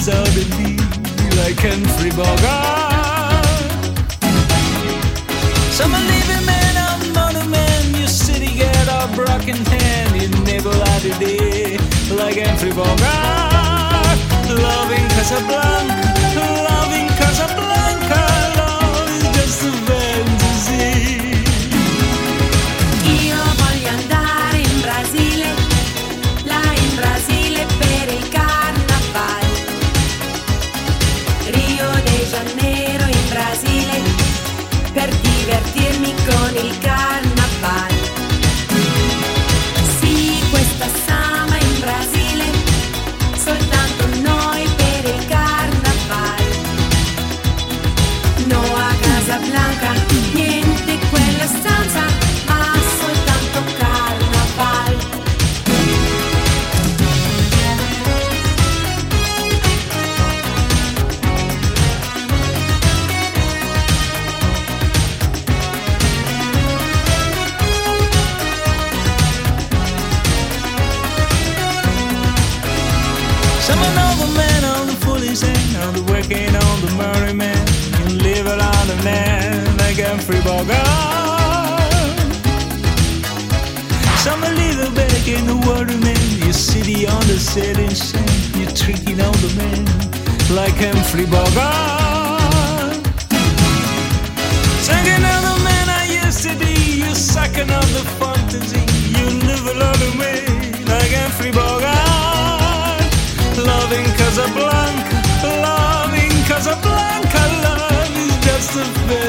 suddenly like Humphrey Bogart. Some are living man, I'm not a man. Your city get a broken hand. You never had a day like Humphrey Bogart. Loving Casablanca, loving Casablanca. Love is just a fantasy. Io voglio andare in Brasile, là in Brasile per il carnaval. Rio de Janeiro in Brasile per divertirmi con il carnaval. Sì, questa summer in Brasile, soltanto noi per il carnaval. No a Casablanca, niente quella stanza, ma soltanto carnaval. Some another man on the police end, on the working on the murder man. You live around a man like Humphrey Bogart. Some a little back in the water man. You city on the setting sun. You're tricking on the man like Humphrey Bogart. Second other man I used to be. You sucking on the fantasy. You live another man like Humphrey Bogart. Loving Casablanca, loving Casablanca, love is just a